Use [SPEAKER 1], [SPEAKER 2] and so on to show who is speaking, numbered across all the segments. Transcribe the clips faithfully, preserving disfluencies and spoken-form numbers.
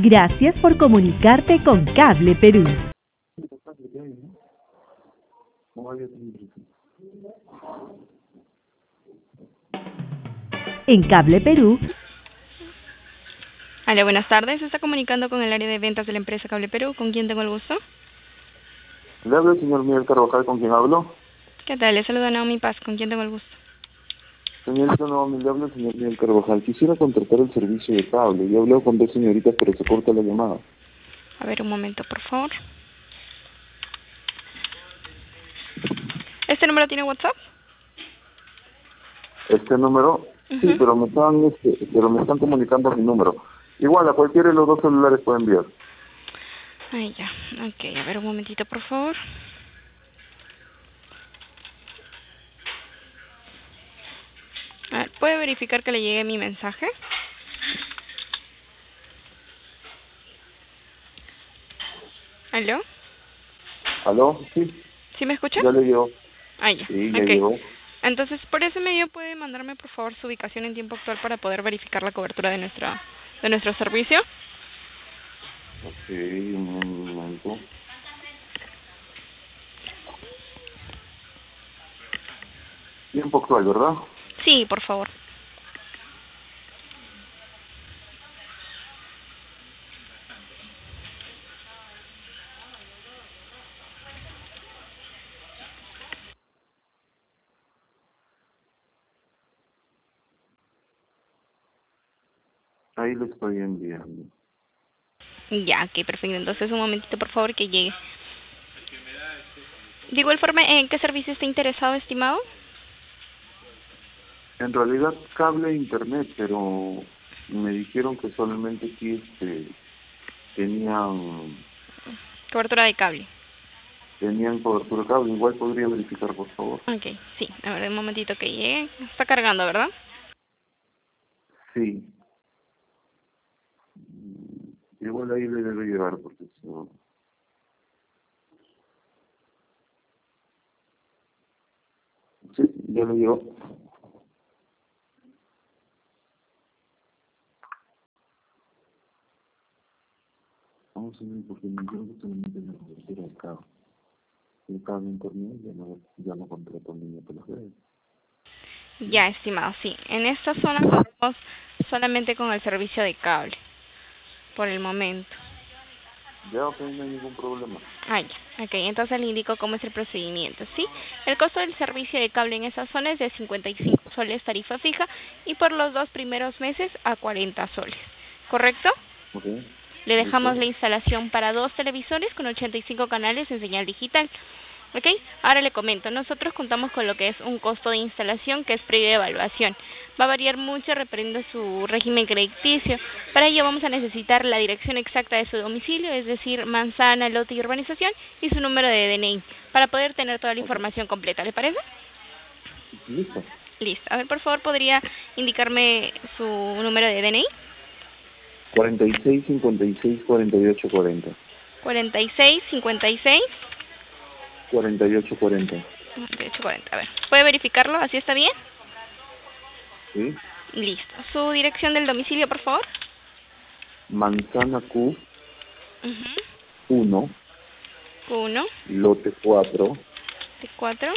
[SPEAKER 1] Gracias por comunicarte con Cable Perú. En Cable Perú.
[SPEAKER 2] Hola, buenas tardes. Se está comunicando con el área de ventas de la empresa Cable Perú. ¿Con quién tengo el gusto?
[SPEAKER 3] Le hablo el señor Miguel Carvajal, ¿con quién hablo?
[SPEAKER 2] ¿Qué tal? Le saluda Naomi Paz. ¿Con quién tengo el gusto?
[SPEAKER 3] Señorita Naomi, le hablo el señor Miguel Carvajal. Quisiera contratar el servicio de cable. Yo hablé con dos señoritas, pero se corta la llamada.
[SPEAKER 2] A ver, un momento, por favor. ¿Este número tiene WhatsApp?
[SPEAKER 3] ¿Este número?
[SPEAKER 2] Uh-huh.
[SPEAKER 3] Sí, pero me están, este, pero me están comunicando mi número. Igual, a cualquiera de los dos celulares puede enviar.
[SPEAKER 2] Ahí ya. Ok, a ver, un momentito, por favor. A ver, ¿puede verificar que le llegue mi mensaje? ¿Aló?
[SPEAKER 3] ¿Aló? Sí.
[SPEAKER 2] ¿Sí me escucha?
[SPEAKER 3] Ya le llegó.
[SPEAKER 2] Ah, ya.
[SPEAKER 3] Sí, ya
[SPEAKER 2] Ok.
[SPEAKER 3] llegó.
[SPEAKER 2] Entonces, por ese medio, ¿puede mandarme, por favor, su ubicación en tiempo actual para poder verificar la cobertura de nuestra de nuestro servicio?
[SPEAKER 3] Ok, un momento. Tiempo actual, ¿verdad?
[SPEAKER 2] Sí, por favor.
[SPEAKER 3] Ahí le estoy enviando.
[SPEAKER 2] Ya, ok, perfecto. Entonces, un momentito, por favor, que llegue. De igual forma, ¿en qué servicio está interesado, estimado?
[SPEAKER 3] En realidad cable e internet, pero me dijeron que solamente aquí este, tenían
[SPEAKER 2] Cobertura de cable.
[SPEAKER 3] tenían cobertura cable. Igual podría verificar, por favor.
[SPEAKER 2] Ok, sí. A ver, un momentito que llegue. Está cargando, ¿verdad?
[SPEAKER 3] Sí. Igual ahí le debe llegar porque si no... Sí, ya le llegó. Vamos a ver porque me dijeron que solamente la cobertura de cable. El cable internet ya no, ya no contrató línea por las redes.
[SPEAKER 2] Ya, estimado, sí. En esta zona contamos solamente con el servicio de cable, por el momento.
[SPEAKER 3] Ya, ok, no hay ningún problema.
[SPEAKER 2] Ah, ya. Ok, entonces le indico cómo es el procedimiento, ¿sí? El costo del servicio de cable en esa zona es de cincuenta y cinco soles tarifa fija y por los dos primeros meses a cuarenta soles, ¿correcto?
[SPEAKER 3] Ok,
[SPEAKER 2] Le
[SPEAKER 3] listo.
[SPEAKER 2] dejamos la instalación para dos televisores con ochenta y cinco canales en señal digital. ¿Ok? Ahora le comento, nosotros contamos con lo que es un costo de instalación que es previa evaluación. Va a variar mucho dependiendo de su régimen crediticio. Para ello vamos a necesitar la dirección exacta de su domicilio, es decir, manzana, lote y urbanización, y su número de D N I, para poder tener toda la
[SPEAKER 3] Ok,
[SPEAKER 2] información completa. ¿Le parece?
[SPEAKER 3] listo.
[SPEAKER 2] Listo. A ver, por favor, ¿podría indicarme su número de D N I?
[SPEAKER 3] cuarenta y seis, cincuenta y seis, cuarenta y ocho, cuarenta.
[SPEAKER 2] cuarenta y seis, cincuenta y seis,
[SPEAKER 3] cuarenta y ocho, cuarenta.
[SPEAKER 2] cuarenta y ocho, cuarenta. A ver, ¿puede verificarlo? ¿Así está bien?
[SPEAKER 3] ¿Sí?
[SPEAKER 2] Listo. ¿Su dirección del domicilio, por favor?
[SPEAKER 3] Manzana Q
[SPEAKER 2] Uh-huh.
[SPEAKER 3] uno,
[SPEAKER 2] uno,
[SPEAKER 3] lote cuatro,
[SPEAKER 2] cuatro,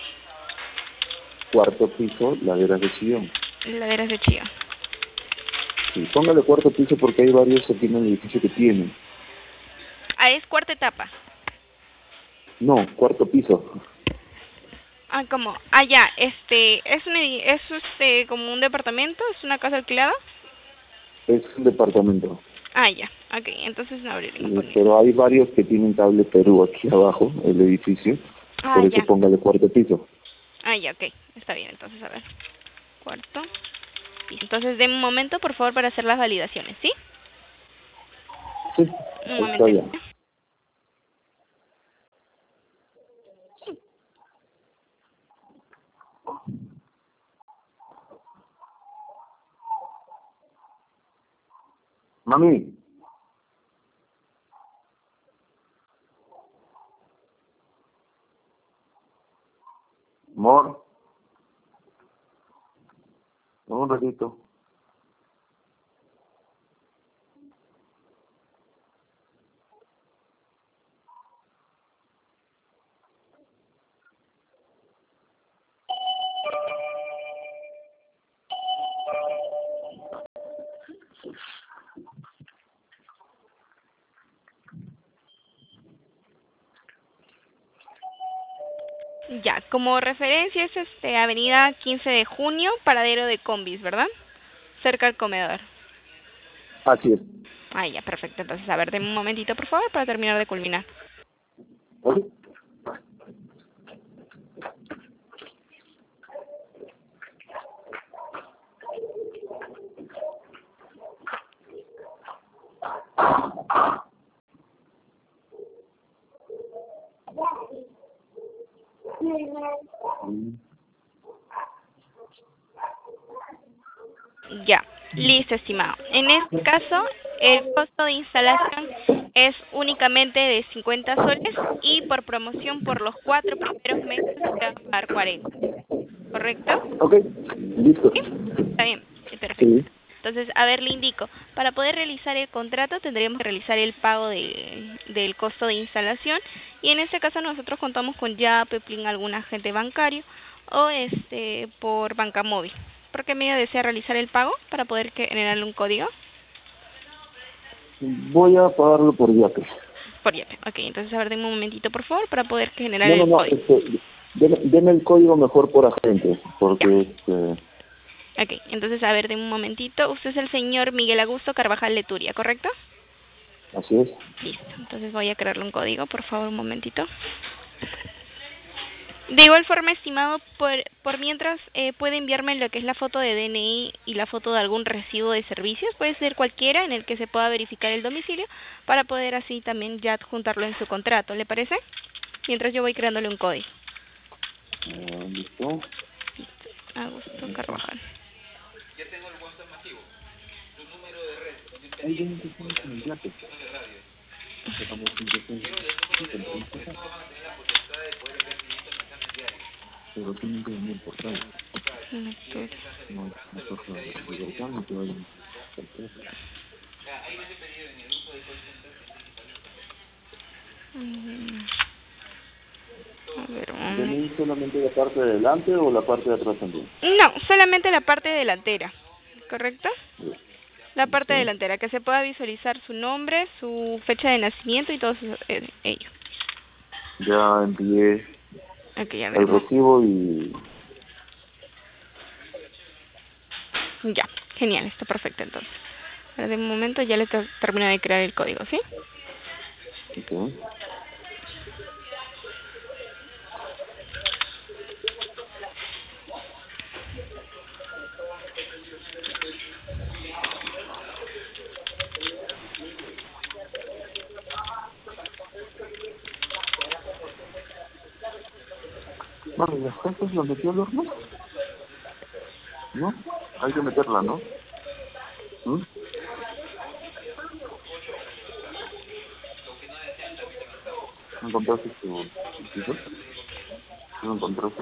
[SPEAKER 3] cuarto piso, laderas de Chillón.
[SPEAKER 2] laderas de Chía.
[SPEAKER 3] Sí, póngale cuarto piso porque hay varios aquí en el edificio que tienen.
[SPEAKER 2] Ah, es cuarta etapa.
[SPEAKER 3] No, cuarto piso.
[SPEAKER 2] Ah, ¿cómo? Ah, ya, este, es un, edi- es este, como un departamento, es una casa alquilada.
[SPEAKER 3] Es un departamento.
[SPEAKER 2] Ah, ya, ok, entonces no habría ningún
[SPEAKER 3] Sí,
[SPEAKER 2] problema.
[SPEAKER 3] pero hay varios que tienen cable Perú aquí abajo, el edificio.
[SPEAKER 2] Ah,
[SPEAKER 3] Por eso
[SPEAKER 2] ya,
[SPEAKER 3] póngale cuarto piso.
[SPEAKER 2] ah, ya, ok, está bien, entonces, a ver, cuarto. Sí, entonces, de un momento, por favor, para hacer las validaciones, ¿sí?
[SPEAKER 3] Sí,
[SPEAKER 2] Un
[SPEAKER 3] está
[SPEAKER 2] momento.
[SPEAKER 3] bien. Mami. Amor. Un ratito.
[SPEAKER 2] Ya, como referencia es este Avenida quince de junio, paradero de combis, ¿verdad? Cerca al comedor.
[SPEAKER 3] Así es.
[SPEAKER 2] Ah, ya, perfecto. Entonces, a ver, denme un momentito, por favor, para terminar de culminar.
[SPEAKER 3] ¿Ok? Mm.
[SPEAKER 2] Ya, listo, estimado. En este caso, el costo de instalación es únicamente de cincuenta soles y por promoción por los cuatro primeros meses se va a pagar cuarenta, ¿correcto?
[SPEAKER 3] Ok, listo.
[SPEAKER 2] ¿Sí? Está bien, sí, perfecto.
[SPEAKER 3] Sí.
[SPEAKER 2] Entonces, a ver, le indico, para poder realizar el contrato tendríamos que realizar el pago de, del costo de instalación y en este caso nosotros contamos con Yape, Plin, algún agente bancario o este por banca móvil. ¿Por qué medio desea realizar el pago para poder que- generarle un código?
[SPEAKER 3] Voy a pagarlo por Yape.
[SPEAKER 2] Por Yape. Ok, entonces a ver, denme un momentito por favor para poder que generar
[SPEAKER 3] No, no,
[SPEAKER 2] el
[SPEAKER 3] no,
[SPEAKER 2] código.
[SPEAKER 3] este, deme, deme el código mejor por agente,
[SPEAKER 2] Ya.
[SPEAKER 3] porque este,
[SPEAKER 2] Ok, entonces a ver, denme un momentito. Usted es el señor Miguel Augusto Carvajal Leturia, ¿correcto?
[SPEAKER 3] así es.
[SPEAKER 2] Listo, entonces voy a crearle un código, por favor, un momentito. De igual forma, estimado, por, por mientras eh, puede enviarme lo que es la foto de D N I y la foto de algún recibo de servicios, puede ser cualquiera en el que se pueda verificar el domicilio para poder así también ya adjuntarlo en su contrato, ¿le parece? Mientras yo voy creándole un código.
[SPEAKER 3] Ah, listo.
[SPEAKER 2] Augusto Carvajal.
[SPEAKER 3] Ahí viene que estamos con el Yape. Sacamos cinco pesos. Sí, con treinta pesos. Pero tienen que venir por tal.
[SPEAKER 2] Leturia.
[SPEAKER 3] No, no toca libertad, no te vayan a hacer.
[SPEAKER 2] Mm, A ver, un-
[SPEAKER 3] ¿Venís solamente la parte de adelante o la parte de atrás también?
[SPEAKER 2] no, solamente la parte delantera, ¿correcto?
[SPEAKER 3] Bien.
[SPEAKER 2] La parte
[SPEAKER 3] Listo.
[SPEAKER 2] delantera, que se pueda visualizar su nombre, su fecha de nacimiento y todo eso, eh, ello.
[SPEAKER 3] Ya envié
[SPEAKER 2] Ok, a ver,
[SPEAKER 3] el
[SPEAKER 2] mo-
[SPEAKER 3] recibo y...
[SPEAKER 2] ya, genial, está perfecto entonces. Ahora de un momento ya le ter- termino de crear el código, ¿sí?
[SPEAKER 3] Ok. Vale, ¿las casas las metió al horno? ¿No? Hay que meterla, ¿no? ¿Mm? ¿No encontraste tu piso? ¿No encontraste?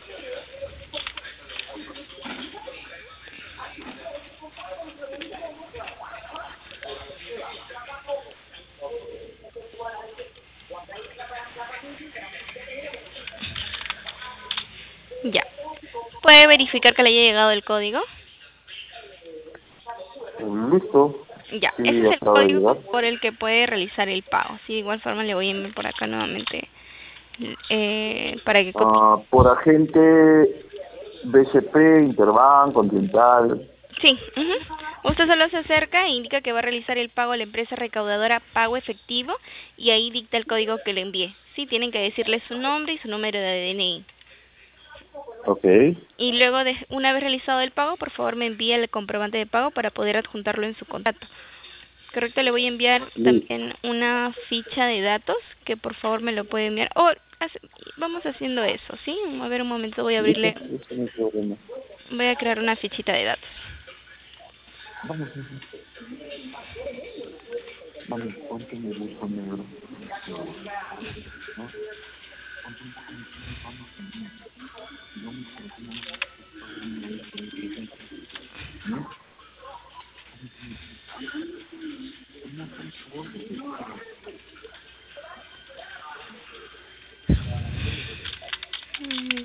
[SPEAKER 2] Ya. ¿Puede verificar que le haya llegado el código?
[SPEAKER 3] Eh, listo.
[SPEAKER 2] Ya,
[SPEAKER 3] Sí,
[SPEAKER 2] ese es el
[SPEAKER 3] acaba de
[SPEAKER 2] código
[SPEAKER 3] llegar.
[SPEAKER 2] por el que puede realizar el pago. Sí, de igual forma le voy a enviar por acá nuevamente eh, para que copie.
[SPEAKER 3] Ah, por agente B C P, Interbank, Continental.
[SPEAKER 2] Sí, ujú. Usted solo se acerca e indica que va a realizar el pago a la empresa recaudadora Pago Efectivo y ahí dicta el código que le envíe. Sí, tienen que decirle su nombre y su número de D N I.
[SPEAKER 3] Ok.
[SPEAKER 2] Y luego, de una vez realizado el pago, por favor me envíe el comprobante de pago para poder adjuntarlo en su contrato. Correcto, le voy a enviar
[SPEAKER 3] Listo.
[SPEAKER 2] también una ficha de datos que por favor me lo puede enviar. Oh, hace- vamos haciendo eso, ¿sí? A ver un momento, voy a
[SPEAKER 3] Listo.
[SPEAKER 2] abrirle,
[SPEAKER 3] Listo, no hay problema.
[SPEAKER 2] voy a crear una fichita de datos.
[SPEAKER 3] Vamos, vamos. Vale, ¿cuánto me gusta negro? ¿No? ¿Cuánto me gusta negro? No me conocemos. ¿No?
[SPEAKER 2] Mm,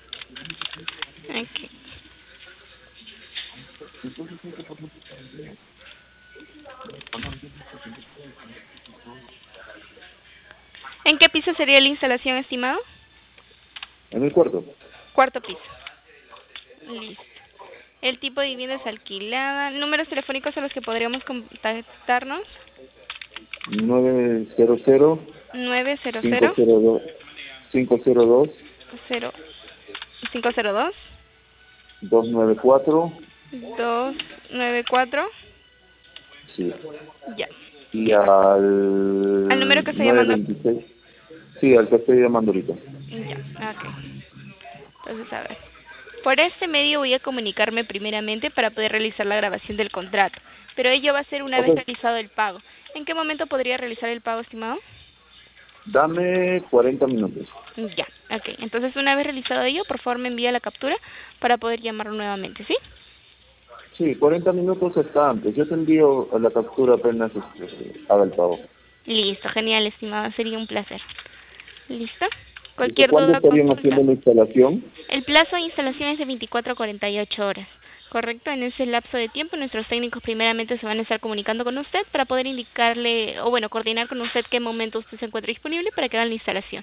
[SPEAKER 2] ok.
[SPEAKER 3] Entonces hay que poner
[SPEAKER 2] ¿En qué piso sería la instalación, estimado?
[SPEAKER 3] En el cuarto.
[SPEAKER 2] Cuarto piso. Listo. El tipo de vivienda es alquilada. ¿Números telefónicos a los que podríamos contactarnos?
[SPEAKER 3] nueve cero cero,
[SPEAKER 2] nueve cero
[SPEAKER 3] cinco
[SPEAKER 2] cero,
[SPEAKER 3] cero dos, cinco cero dos,
[SPEAKER 2] cero, cinco cero dos,
[SPEAKER 3] dos nueve cuatro.
[SPEAKER 2] dos nueve cuatro.
[SPEAKER 3] Sí.
[SPEAKER 2] Ya.
[SPEAKER 3] Y al...
[SPEAKER 2] ¿Al número que estoy
[SPEAKER 3] nueve
[SPEAKER 2] llamando?
[SPEAKER 3] veintiséis. Sí, al que estoy llamando ahorita.
[SPEAKER 2] Ya, ok. Entonces, a ver. Por este medio voy a comunicarme primeramente para poder realizar la grabación del contrato, pero ello va a ser una vez
[SPEAKER 3] Ok.
[SPEAKER 2] realizado el pago. ¿En qué momento podría realizar el pago, estimado?
[SPEAKER 3] Dame cuarenta minutos.
[SPEAKER 2] Ya, ok. Entonces, una vez realizado ello, por favor me envía la captura para poder llamarlo nuevamente, ¿sí?
[SPEAKER 3] Sí, cuarenta minutos está antes. Yo te envío la captura apenas este, haga el pago.
[SPEAKER 2] Listo, genial, estimado. Sería un placer. ¿Listo?
[SPEAKER 3] ¿Desde
[SPEAKER 2] Cualquier
[SPEAKER 3] cuándo
[SPEAKER 2] duda,
[SPEAKER 3] estarían
[SPEAKER 2] consulta.
[SPEAKER 3] haciendo la instalación?
[SPEAKER 2] El plazo de instalación es de veinticuatro a cuarenta y ocho horas. Correcto, en ese lapso de tiempo nuestros técnicos primeramente se van a estar comunicando con usted para poder indicarle, o bueno, coordinar con usted qué momento usted se encuentra disponible para que hagan la instalación.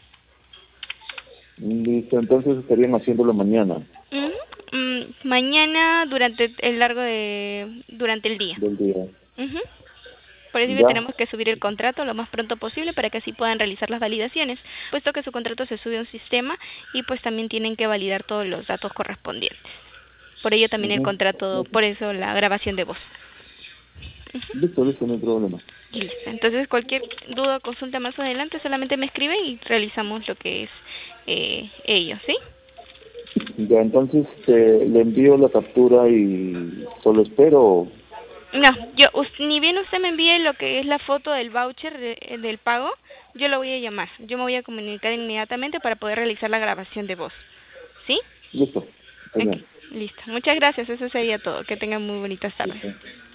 [SPEAKER 3] Listo, entonces estarían haciéndolo mañana
[SPEAKER 2] Ujú. Mm, mañana durante el largo de... durante el día.
[SPEAKER 3] del día.
[SPEAKER 2] Ujú. Por eso
[SPEAKER 3] ¿Ya?
[SPEAKER 2] tenemos que subir el contrato lo más pronto posible para que así puedan realizar las validaciones, puesto que su contrato se sube a un sistema y pues también tienen que validar todos los datos correspondientes. Por ello también el
[SPEAKER 3] Ujú.
[SPEAKER 2] contrato, por eso la grabación de voz. Ujú.
[SPEAKER 3] Listo, listo, no hay problema.
[SPEAKER 2] Y listo. Entonces cualquier duda o consulta más adelante solamente me escribe y realizamos lo que es eh, ello, ¿sí?
[SPEAKER 3] Ya, entonces te, le envío la captura y solo espero.
[SPEAKER 2] No, yo, us- ni bien usted me envíe lo que es la foto del voucher de- del pago, yo lo voy a llamar. Yo me voy a comunicar inmediatamente para poder realizar la grabación de voz. ¿Sí?
[SPEAKER 3] Listo,
[SPEAKER 2] Ok,
[SPEAKER 3] genial.
[SPEAKER 2] listo. Muchas gracias, eso sería todo. Que tengan muy bonitas tardes.
[SPEAKER 3] Listo.